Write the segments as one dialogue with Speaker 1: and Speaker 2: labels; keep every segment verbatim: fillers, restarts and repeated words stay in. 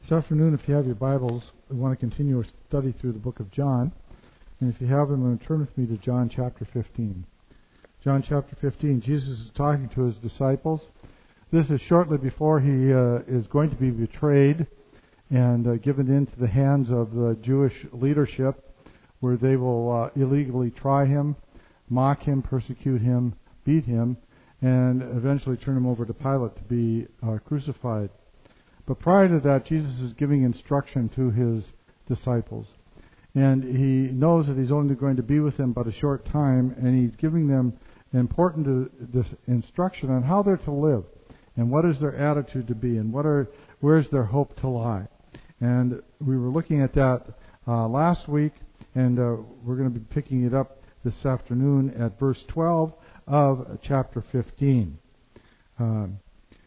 Speaker 1: This afternoon, if you have your Bibles, we want to continue our study through the book of John. And if you have them, then turn with me to John chapter fifteen. John chapter fifteen, Jesus is talking to his disciples. This is shortly before he uh, is going to be betrayed and uh, given into the hands of the Jewish leadership, where they will uh, illegally try him, mock him, persecute him, beat him, and eventually turn him over to Pilate to be uh, crucified. But prior to that, Jesus is giving instruction to his disciples. And he knows that he's only going to be with them but a short time, and he's giving them important instruction on how they're to live, and what is their attitude to be, and what are where's their hope to lie. And we were looking at that uh, last week, and uh, we're going to be picking it up this afternoon at verse twelve of chapter fifteen. Um,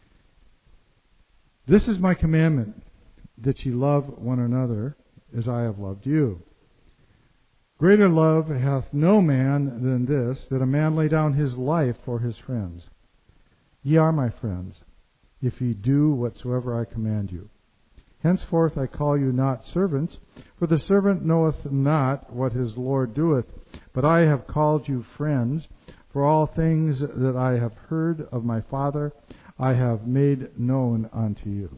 Speaker 1: This is my commandment, that ye love one another as I have loved you. Greater love hath no man than this, that a man lay down his life for his friends. Ye are my friends, if ye do whatsoever I command you. Henceforth I call you not servants, for the servant knoweth not what his Lord doeth, but I have called you friends, for all things that I have heard of my Father I have made known unto you.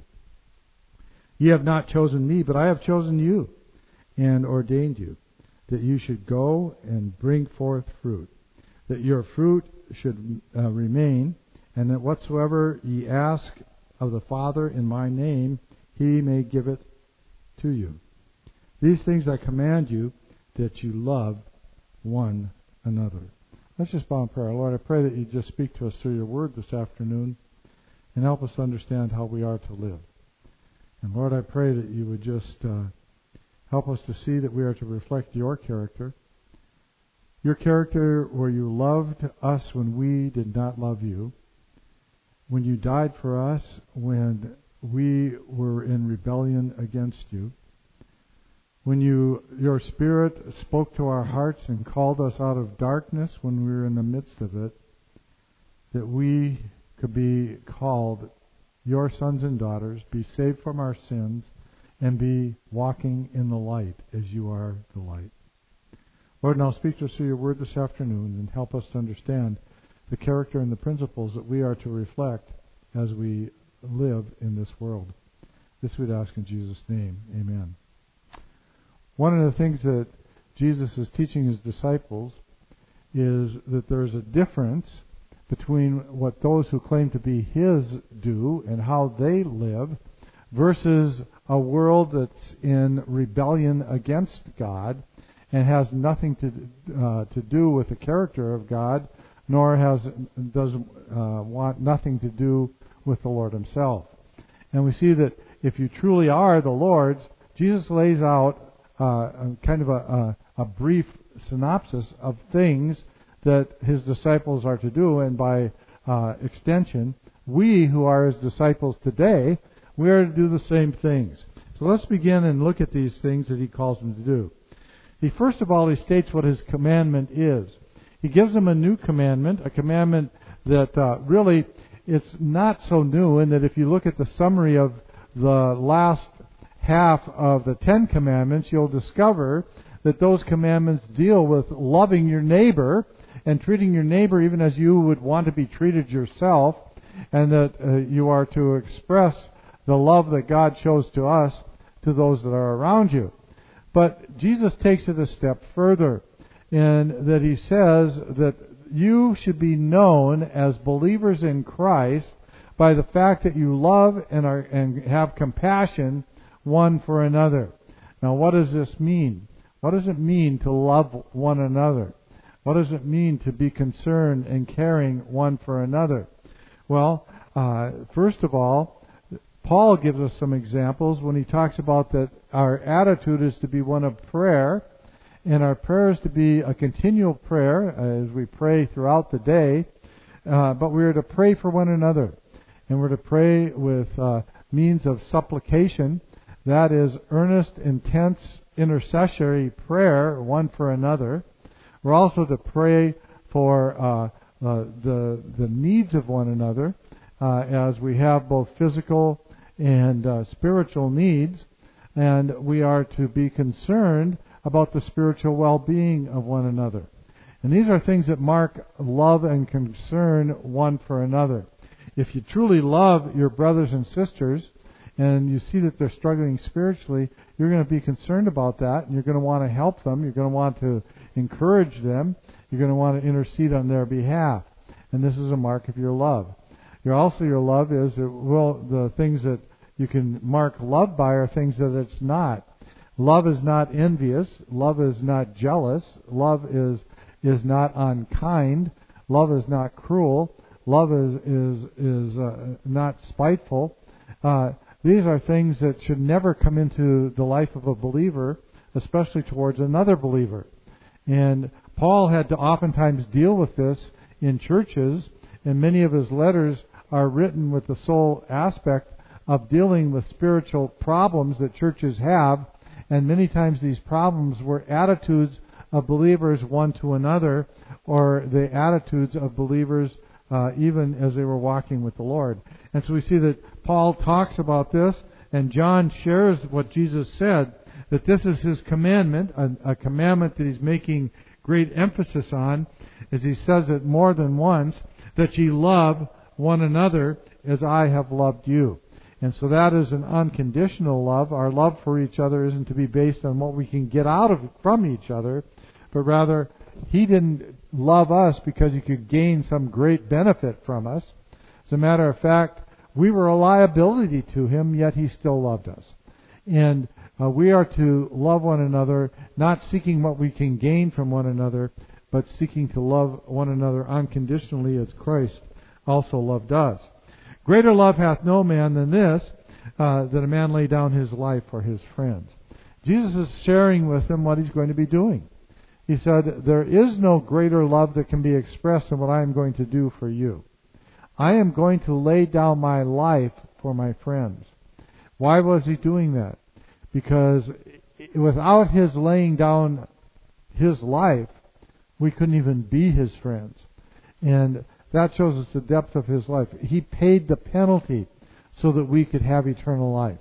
Speaker 1: Ye have not chosen me, but I have chosen you, and ordained you, that you should go and bring forth fruit, that your fruit should uh, remain, and that whatsoever ye ask of the Father in my name, he may give it to you. These things I command you, that you love one another. Let's just bow in prayer. Lord, I pray that you just speak to us through your word this afternoon, and help us understand how we are to live. And Lord, I pray that you would just uh, help us to see that we are to reflect your character. Your character where you loved us when we did not love you. When you died for us when we were in rebellion against you. When you, your Spirit spoke to our hearts and called us out of darkness when we were in the midst of it. That we could be called your sons and daughters, be saved from our sins, and be walking in the light as you are the light. Lord, now speak to us through your word this afternoon and help us to understand the character and the principles that we are to reflect as we live in this world. This we'd ask in Jesus' name. Amen. One of the things that Jesus is teaching his disciples is that there's a difference between what those who claim to be his do and how they live versus a world that's in rebellion against God and has nothing to uh, to do with the character of God, nor has does uh, want nothing to do with the Lord himself. And we see that if you truly are the Lord's, Jesus lays out uh, a kind of a, a, a brief synopsis of things that his disciples are to do, and by uh, extension, we who are his disciples today, we are to do the same things. So let's begin and look at these things that he calls them to do. He first of all, he states what his commandment is. He gives them a new commandment, a commandment that uh, really, it's not so new, in that if you look at the summary of the last half of the Ten Commandments, you'll discover that those commandments deal with loving your neighbor and treating your neighbor even as you would want to be treated yourself, and that uh, you are to express the love that God shows to us to those that are around you. But Jesus takes it a step further in that he says that you should be known as believers in Christ by the fact that you love and are and have compassion one for another. Now, what does this mean? What does it mean to love one another? What does it mean to be concerned and caring one for another? Well, uh, first of all, Paul gives us some examples when he talks about that our attitude is to be one of prayer, and our prayer is to be a continual prayer as we pray throughout the day, uh, but we are to pray for one another, and we're to pray with uh, means of supplication, that is earnest, intense, intercessory prayer one for another. We're also to pray for uh, uh, the the needs of one another, uh, as we have both physical and uh, spiritual needs, and we are to be concerned about the spiritual well-being of one another. And these are things that mark love and concern one for another. If you truly love your brothers and sisters, and you see that they're struggling spiritually, you're going to be concerned about that, and you're going to want to help them. You're going to want to encourage them. You're going to want to intercede on their behalf. And this is a mark of your love. You're also, your love is, that, well, the things that you can mark love by are things that it's not. Love is not envious. Love is not jealous. Love is is not unkind. Love is not cruel. Love is is is uh, not spiteful. Uh, these are things that should never come into the life of a believer, especially towards another believer. And Paul had to oftentimes deal with this in churches, and many of his letters are written with the sole aspect of dealing with spiritual problems that churches have, and many times these problems were attitudes of believers one to another, or the attitudes of believers uh, even as they were walking with the Lord. And so we see that Paul talks about this, and John shares what Jesus said, that this is his commandment, a, a commandment that he's making great emphasis on, as he says it more than once, that ye love one another as I have loved you. And so that is an unconditional love. Our love for each other isn't to be based on what we can get out of from each other, but rather he didn't love us because he could gain some great benefit from us. As a matter of fact, we were a liability to him, yet he still loved us. And uh, we are to love one another, not seeking what we can gain from one another, but seeking to love one another unconditionally as Christ also loved us. Greater love hath no man than this, uh, that a man lay down his life for his friends. Jesus is sharing with them what he's going to be doing. He said, there is no greater love that can be expressed than what I am going to do for you. I am going to lay down my life for my friends. Why was he doing that? Because without his laying down his life, we couldn't even be his friends. And that shows us the depth of his life. He paid the penalty so that we could have eternal life.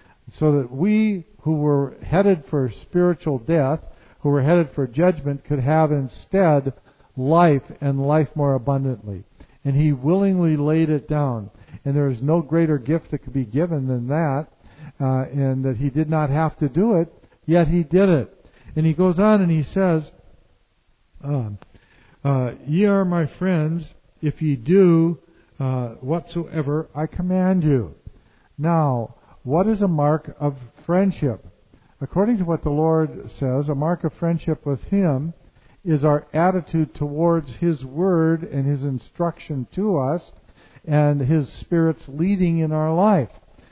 Speaker 1: So that we who were headed for spiritual death, who were headed for judgment, could have instead life and life more abundantly. And he willingly laid it down. And there is no greater gift that could be given than that, uh, and that he did not have to do it, yet he did it. And he goes on and he says, uh, uh, ye are my friends, if ye do uh, whatsoever I command you. Now, what is a mark of friendship? According to what the Lord says, a mark of friendship with him is our attitude towards his word and his instruction to us and his Spirit's leading in our life.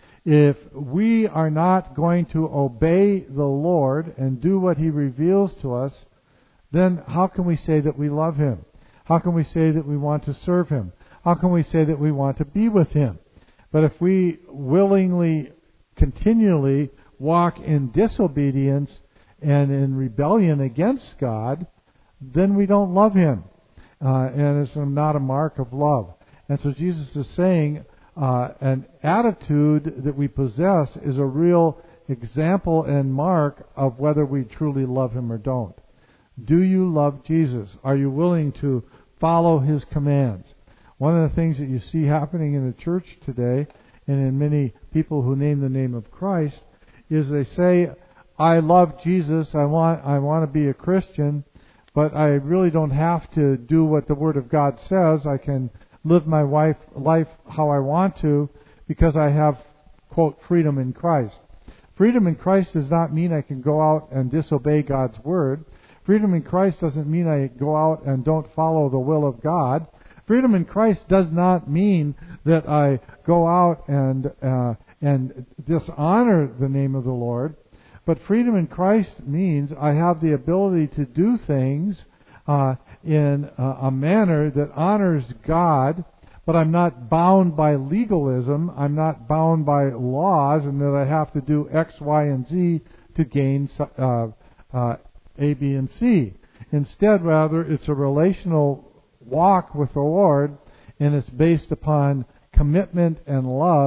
Speaker 1: If we are not going to obey the Lord and do what he reveals to us, then how can we say that we love him? How can we say that we want to serve him? How can we say that we want to be with him? But if we willingly, continually walk in disobedience and in rebellion against God, then we don't love him. Uh, and it's not a mark of love. And so Jesus is saying uh, an attitude that we possess is a real example and mark of whether we truly love him or don't. Do you love Jesus? Are you willing to follow his commands? One of the things that you see happening in the church today, and in many people who name the name of Christ, is they say, I love Jesus, I want I want to be a Christian, but I really don't have to do what the Word of God says. I can live my life, life how I want to because I have, quote, freedom in Christ. Freedom in Christ does not mean I can go out and disobey God's Word. Freedom in Christ doesn't mean I go out and don't follow the will of God. Freedom in Christ does not mean that I go out and uh, and dishonor the name of the Lord. But freedom in Christ means I have the ability to do things uh, in uh, a manner that honors God, but I'm not bound by legalism. I'm not bound by laws and that I have to do X, Y, and Z to gain uh, uh, A, B, and C. Instead, rather, it's a relational walk with the Lord, and it's based upon commitment and love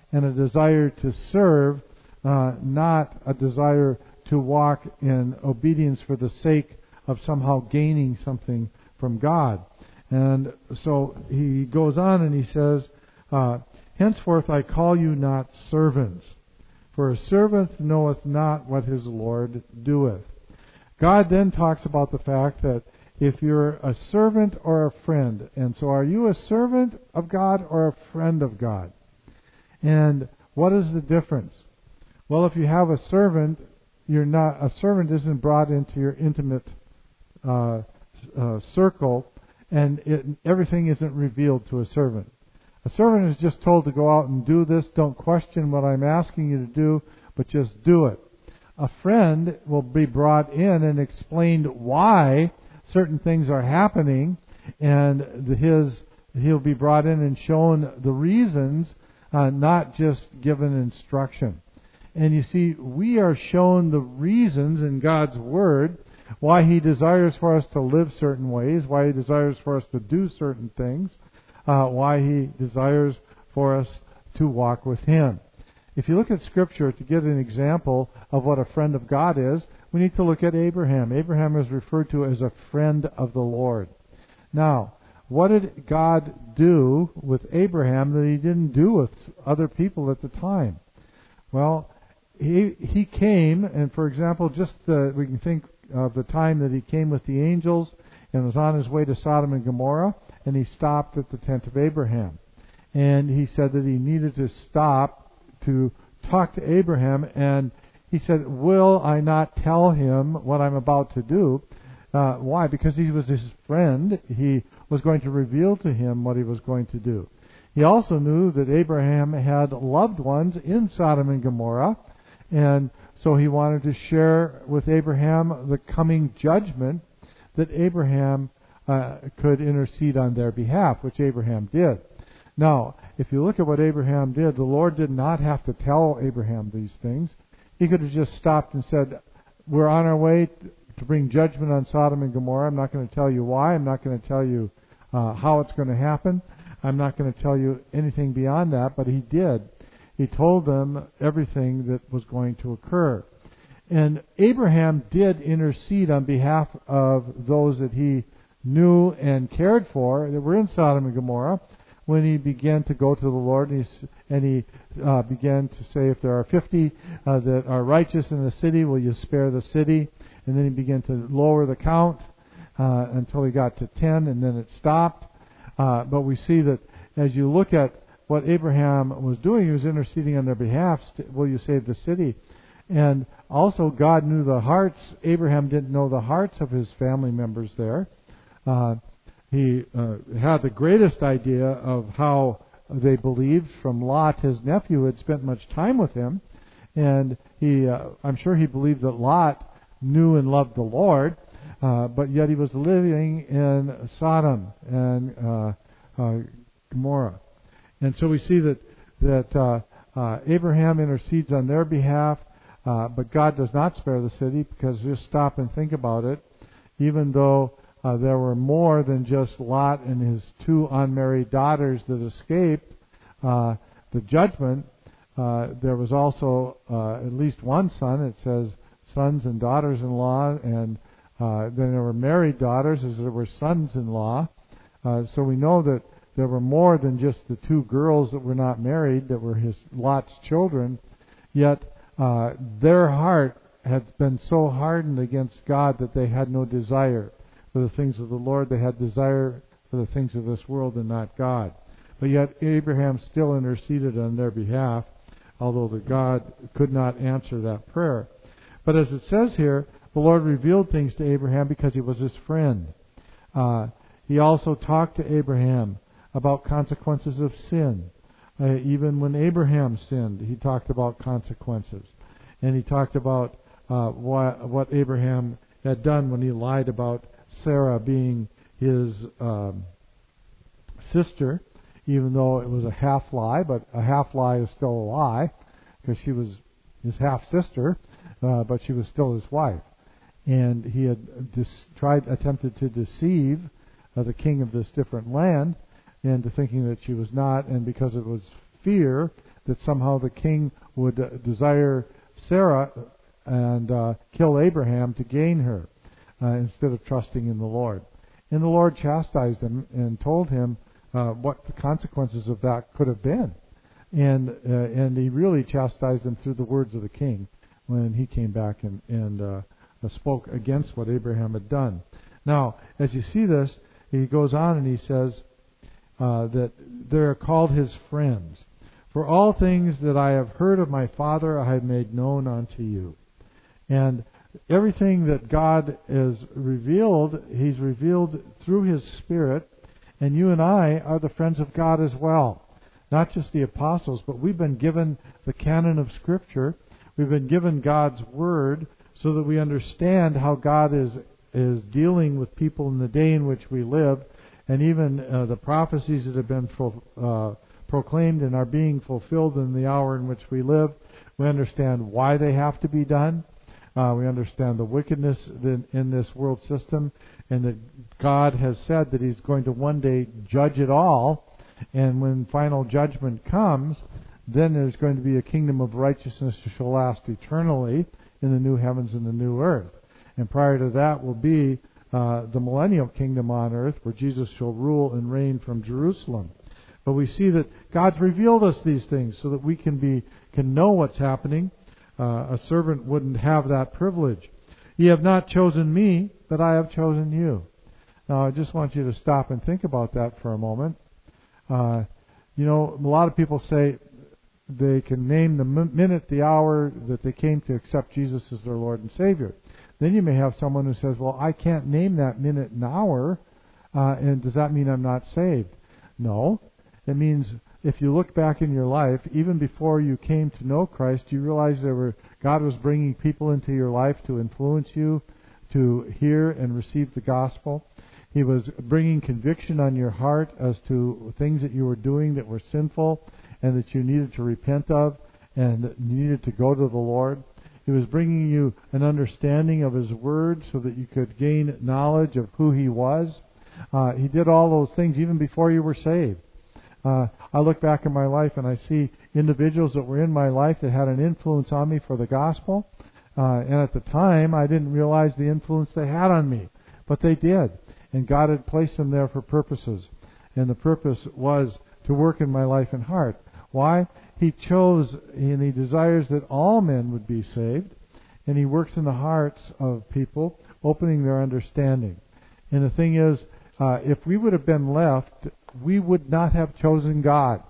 Speaker 1: and a desire to serve, uh, not a desire to walk in obedience for the sake of somehow gaining something from God. And so he goes on and he says, uh, henceforth I call you not servants, for a servant knoweth not what his Lord doeth. God then talks about the fact that if you're a servant or a friend, and so are you a servant of God or a friend of God? And what is the difference? Well, if you have a servant, you're not a servant isn't brought into your intimate uh, uh, circle, and it, everything isn't revealed to a servant. A servant is just told to go out and do this. Don't question what I'm asking you to do, but just do it. A friend will be brought in and explained why certain things are happening, and the, his he'll be brought in and shown the reasons, uh, not just given instruction. And you see, we are shown the reasons in God's Word why He desires for us to live certain ways, why He desires for us to do certain things, uh, why He desires for us to walk with Him. If you look at Scripture to get an example of what a friend of God is, we need to look at Abraham. Abraham is referred to as a friend of the Lord. Now, what did God do with Abraham that He didn't do with other people at the time? Well, he he came, and for example, just the, we can think of the time that he came with the angels and was on his way to Sodom and Gomorrah, and he stopped at the tent of Abraham. And he said that he needed to stop to talk to Abraham, and he said, will I not tell him what I'm about to do? Uh, why? Because he was his friend. He was going to reveal to him what he was going to do. He also knew that Abraham had loved ones in Sodom and Gomorrah, and so he wanted to share with Abraham the coming judgment that Abraham uh, could intercede on their behalf, which Abraham did. Now, if you look at what Abraham did, the Lord did not have to tell Abraham these things. He could have just stopped and said, we're on our way to bring judgment on Sodom and Gomorrah. I'm not going to tell you why. I'm not going to tell you uh, how it's going to happen. I'm not going to tell you anything beyond that, but he did. He told them everything that was going to occur. And Abraham did intercede on behalf of those that he knew and cared for that were in Sodom and Gomorrah when he began to go to the Lord, and he, and he uh, began to say, if there are fifty uh, that are righteous in the city, will you spare the city? And then he began to lower the count uh, until he got to ten, and then it stopped. Uh, but we see that as you look at what Abraham was doing, he was interceding on their behalf. Will you save the city? And also God knew the hearts. Abraham didn't know the hearts of his family members there. Uh, he uh, had the greatest idea of how they believed from Lot, his nephew, who had spent much time with him. And he, uh, I'm sure he believed that Lot knew and loved the Lord, uh, but yet he was living in Sodom and uh, uh, Gomorrah. And so we see that that uh, uh, Abraham intercedes on their behalf, uh, but God does not spare the city, because just stop and think about it. Even though uh, there were more than just Lot and his two unmarried daughters that escaped uh, the judgment, uh, there was also uh, at least one son. It says sons and daughters-in-law, and uh, then there were married daughters as there were sons-in-law. Uh, so we know that there were more than just the two girls that were not married, that were his Lot's children. Yet uh, their heart had been so hardened against God that they had no desire for the things of the Lord. They had desire for the things of this world and not God. But yet Abraham still interceded on their behalf, although the God could not answer that prayer. But as it says here, the Lord revealed things to Abraham because he was his friend. Uh, he also talked to Abraham about consequences of sin. Uh, even when Abraham sinned, he talked about consequences. And he talked about uh, what, what Abraham had done when he lied about Sarah being his um, sister, even though it was a half lie, but a half lie is still a lie, because she was his half sister, uh, but she was still his wife. And he had dis- tried, attempted to deceive uh, the king of this different land into thinking that she was not, and because it was fear that somehow the king would uh, desire Sarah and uh, kill Abraham to gain her uh, instead of trusting in the Lord. And the Lord chastised him and told him uh, what the consequences of that could have been. And uh, and he really chastised him through the words of the king when he came back and, and uh, spoke against what Abraham had done. Now, as you see this, he goes on and he says uh, that they are called his friends. For all things that I have heard of my Father I have made known unto you. And everything that God has revealed, He's revealed through His Spirit, and you and I are the friends of God as well. Not just the apostles, but we've been given the canon of Scripture. We've been given God's Word so that we understand how God is is dealing with people in the day in which we live, and even uh, the prophecies that have been pro, uh, proclaimed and are being fulfilled in the hour in which we live. We understand why they have to be done. Uh, we understand the wickedness in, in this world system, and that God has said that He's going to one day judge it all. And when final judgment comes, then there's going to be a kingdom of righteousness that shall last eternally in the new heavens and the new earth. And prior to that will be uh, the millennial kingdom on earth, where Jesus shall rule and reign from Jerusalem. But we see that God's revealed us these things so that we can be can know what's happening. Uh, a servant wouldn't have that privilege. Ye have not chosen me, but I have chosen you. Now, I just want you to stop and think about that for a moment. Uh, you know, a lot of people say they can name the minute, the hour that they came to accept Jesus as their Lord and Savior. Then you may have someone who says, well, I can't name that minute and hour, uh, and does that mean I'm not saved? No. It means if you look back in your life, even before you came to know Christ, you realize there were God was bringing people into your life to influence you, to hear and receive the gospel. He was bringing conviction on your heart as to things that you were doing that were sinful and that you needed to repent of and that you needed to go to the Lord. He was bringing you an understanding of His Word so that you could gain knowledge of who He was. Uh, he did all those things even before you were saved. Uh, I look back in my life and I see individuals that were in my life that had an influence on me for the gospel. Uh, and at the time, I didn't realize the influence they had on me. But they did. And God had placed them there for purposes. And the purpose was to work in my life and heart. Why? He chose and He desires that all men would be saved. And He works in the hearts of people, opening their understanding. And the thing is, uh, if we would have been left, we would not have chosen God.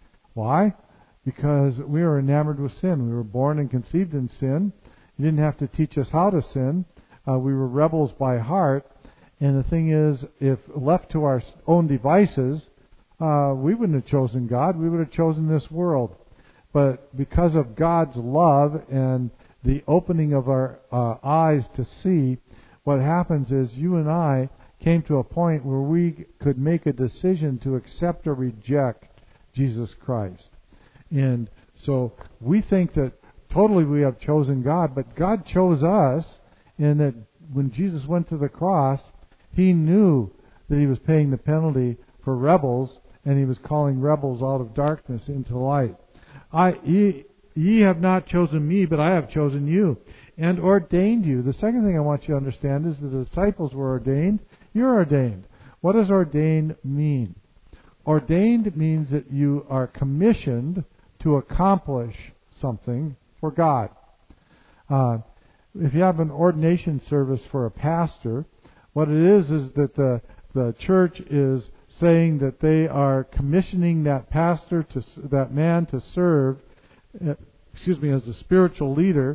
Speaker 1: Why? Because we were enamored with sin. We were born and conceived in sin. He didn't have to teach us how to sin. Uh, we were rebels by heart. And the thing is, if left to our own devices, uh, we wouldn't have chosen God. We would have chosen this world. But because of God's love and the opening of our uh, eyes to see, what happens is you and I came to a point where we could make a decision to accept or reject Jesus Christ. And so we think that totally we have chosen God, but God chose us in that when Jesus went to the cross, He knew that He was paying the penalty for rebels, and He was calling rebels out of darkness into light. I, ye, ye have not chosen me, but I have chosen you, and ordained you. The second thing I want you to understand is that the disciples were ordained. You're ordained. What does ordained mean? Ordained means that you are commissioned to accomplish something for God. Uh, if you have an ordination service for a pastor, what it is is that the the church is saying that they are commissioning that pastor, to that man, to serve, uh, excuse me, as a spiritual leader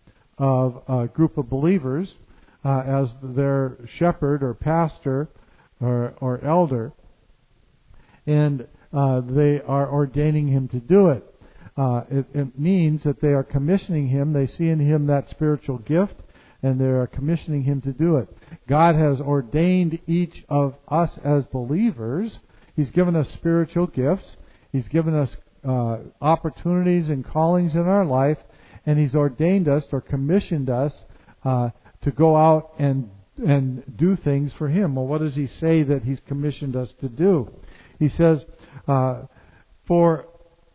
Speaker 1: of a group of believers, uh, as their shepherd or pastor or, or elder, and uh, they are ordaining him to do it. Uh, it. It means that they are commissioning him. They see in him that spiritual gift, and they are commissioning him to do it. God has ordained each of us as believers. He's given us spiritual gifts. He's given us uh, opportunities and callings in our life, and He's ordained us or commissioned us uh, to go out and and do things for Him. Well, what does He say that He's commissioned us to do? He says, uh, "For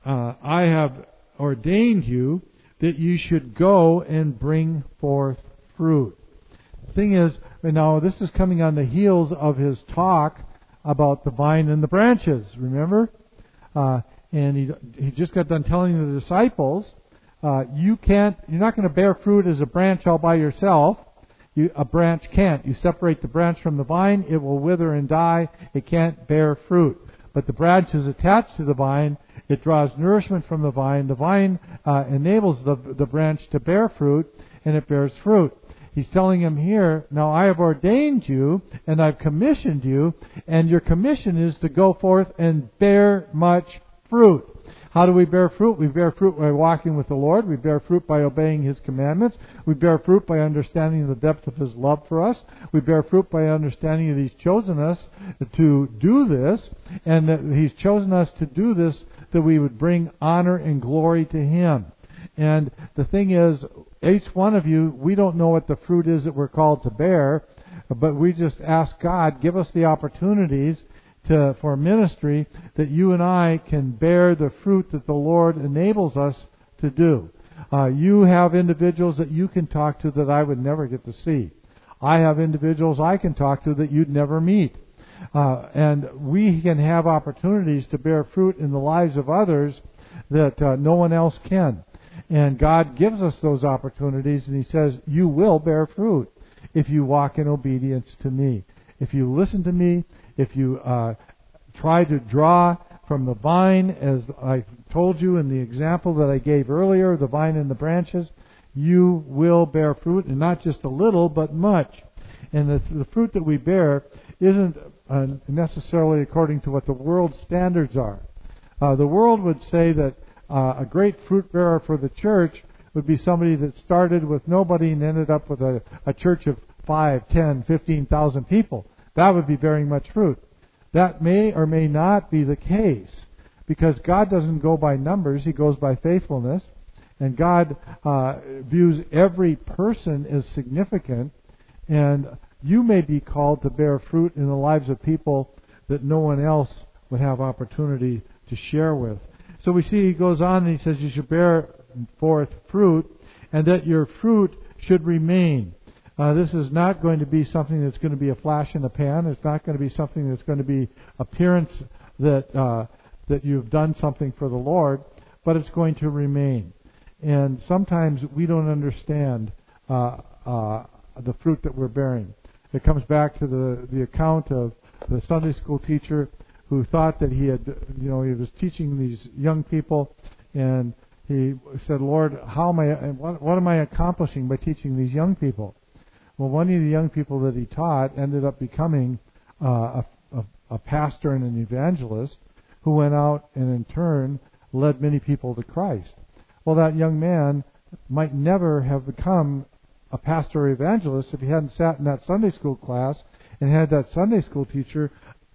Speaker 1: uh, I have ordained you that you should go and bring forth fruit. The thing is, now this is coming on the heels of his talk about the vine and the branches, remember? Uh, and he he just got done telling the disciples, uh, you can't, you're not going to bear fruit as a branch all by yourself. You, a branch can't. You separate the branch from the vine, it will wither and die. It can't bear fruit. But the branch is attached to the vine. It draws nourishment from the vine. The vine uh, enables the, the branch to bear fruit, and it bears fruit. He's telling him here, now I have ordained you, and I've commissioned you, and your commission is to go forth and bear much fruit. How do we bear fruit? We bear fruit by walking with the Lord. We bear fruit by obeying His commandments. We bear fruit by understanding the depth of His love for us. We bear fruit by understanding that He's chosen us to do this, and that He's chosen us to do this that we would bring honor and glory to Him. And the thing is, each one of you, we don't know what the fruit is that we're called to bear, but we just ask God, give us the opportunities to, for ministry, that you and I can bear the fruit that the Lord enables us to do. Uh, you have individuals that you can talk to that I would never get to see. I have individuals I can talk to that you'd never meet. Uh, and we can have opportunities to bear fruit in the lives of others that uh, no one else can. And God gives us those opportunities, and He says, you will bear fruit if you walk in obedience to me. If you listen to me, if you uh, try to draw from the vine, as I told you in the example that I gave earlier, the vine and the branches, you will bear fruit, and not just a little, but much. And the, the fruit that we bear isn't uh, necessarily according to what the world's standards are. Uh, the world would say that uh, a great fruit bearer for the church would be somebody that started with nobody and ended up with a, a church of five, ten, fifteen thousand people. That would be bearing much fruit. That may or may not be the case, because God doesn't go by numbers, He goes by faithfulness, and God uh, views every person as significant, and you may be called to bear fruit in the lives of people that no one else would have opportunity to share with. So we see He goes on and He says you should bear forth fruit, and that your fruit should remain. Uh, this is not going to be something that's going to be a flash in the pan. It's not going to be something that's going to be appearance that uh, that you've done something for the Lord, but it's going to remain. And sometimes we don't understand uh, uh, the fruit that we're bearing. It comes back to the, the account of the Sunday school teacher who thought that he had, you know, he was teaching these young people, and he said, Lord, how am I, what, what am I accomplishing by teaching these young people? Well, one of the young people that he taught ended up becoming uh, a, a, a pastor and an evangelist who went out and in turn led many people to Christ. Well, that young man might never have become a pastor or evangelist if he hadn't sat in that Sunday school class and had that Sunday school teacher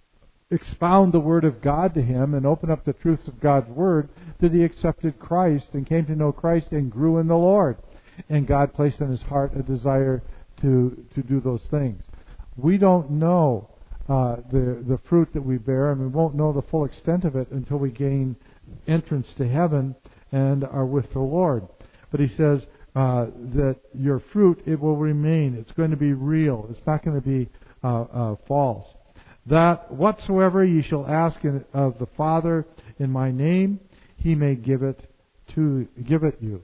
Speaker 1: expound the Word of God to him and open up the truths of God's Word, that he accepted Christ and came to know Christ and grew in the Lord. And God placed in his heart a desire to to do those things. We don't know uh, the the fruit that we bear, and we won't know the full extent of it until we gain entrance to heaven and are with the Lord. But He says uh, that your fruit, it will remain. It's going to be real. It's not going to be uh, uh, false. That whatsoever ye shall ask in, of the Father in my name, He may give it to give it you.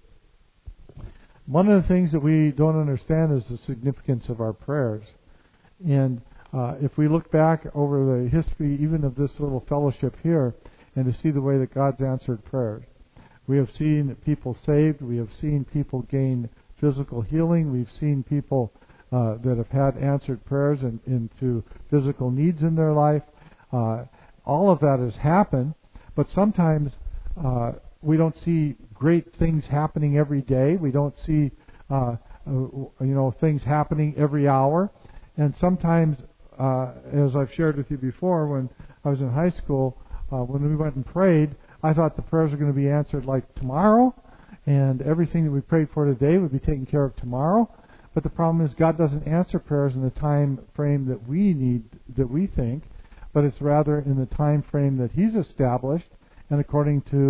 Speaker 1: One of the things that we don't understand is the significance of our prayers. And uh, if we look back over the history even of this little fellowship here, and to see the way that God's answered prayers, we have seen people saved, we have seen people gain physical healing, we've seen people uh, that have had answered prayers in, into physical needs in their life. Uh, all of that has happened, but sometimes uh, we don't see great things happening every day. We don't see, uh, you know, things happening every hour. And sometimes, uh, as I've shared with you before, when I was in high school, uh, when we went and prayed, I thought the prayers were going to be answered like tomorrow, and everything that we prayed for today would be taken care of tomorrow. But the problem is God doesn't answer prayers in the time frame that we need, that we think, but it's rather in the time frame that He's established, and according to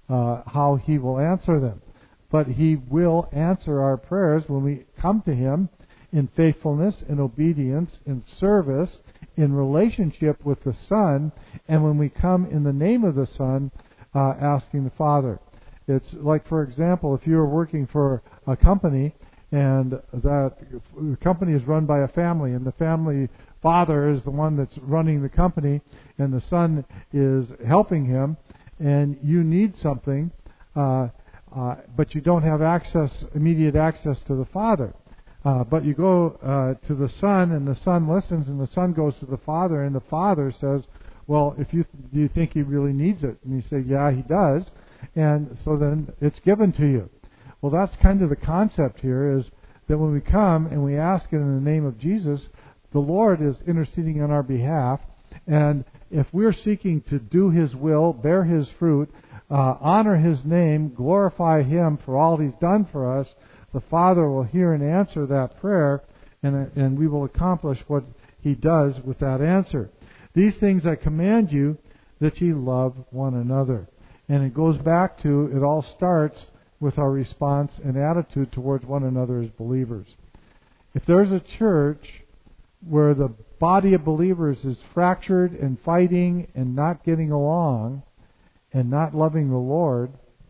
Speaker 1: uh, how He will answer them. But He will answer our prayers when we come to Him in faithfulness, in obedience, in service, in relationship with the Son, and when we come in the name of the Son, uh, asking the Father. It's like, for example, if you were working for a company, and that the company is run by a family, and the family father is the one that's running the company, and the son is helping him, and you need something, uh, uh, but you don't have access, immediate access to the father. Uh, but you go uh, to the son, and the son listens, and the son goes to the father, and the father says, well, if you do you think he really needs it? And you say, yeah, he does. And so then it's given to you. Well, that's kind of the concept here, is that when we come and we ask it in the name of Jesus, the Lord is interceding on our behalf. And if we're seeking to do His will, bear His fruit, uh, honor His name, glorify Him for all He's done for us, the Father will hear and answer that prayer, and, and we will accomplish what He does with that answer. These things I command you, that ye love one another. And it goes back to, it all starts with our response and attitude towards one another as believers. If there's a church where the body of believers is fractured and fighting and not getting along and not loving the Lord,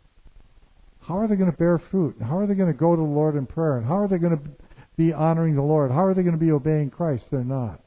Speaker 1: how are they going to bear fruit? How are they going to go to the Lord in prayer? And how are they going to be honoring the Lord? How are they going to be obeying Christ? They're not.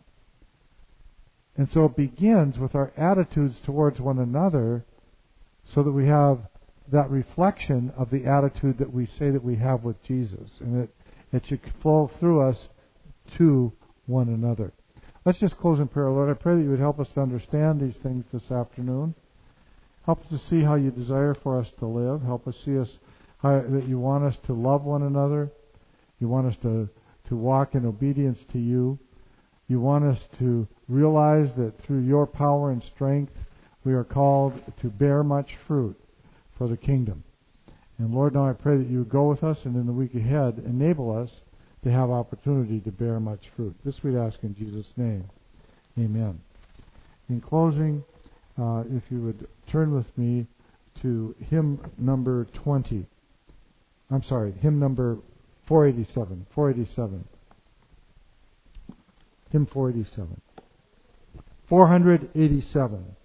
Speaker 1: And so it begins with our attitudes towards one another, so that we have that reflection of the attitude that we say that we have with Jesus. And it, it should flow through us to one another. Let's just close in prayer. Lord, I pray that you would help us to understand these things this afternoon. Help us to see how you desire for us to live. Help us see us how, that you want us to love one another. You want us to, to walk in obedience to you. You want us to realize that through your power and strength, we are called to bear much fruit for the kingdom. And Lord, now I pray that you would go with us, and in the week ahead, enable us to have opportunity to bear much fruit. This we'd ask in Jesus' name. Amen. In closing, uh, if you would turn with me to hymn number twenty. I'm sorry, hymn number four eighty-seven. four eighty-seven. Hymn four eighty-seven. four eighty-seven.